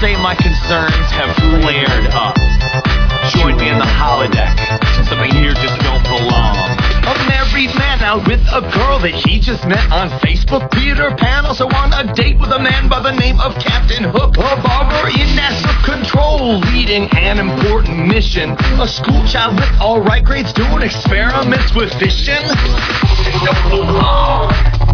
say my concerns have flared up. Join me in the holodeck, since something here just don't belong. A married man out with a girl that he just met on Facebook. Peter Pan also on a date with a man by the name of Captain Hook. A barber in NASA control, leading an important mission. A school child with all right grades doing experiments with fission. Don't belong.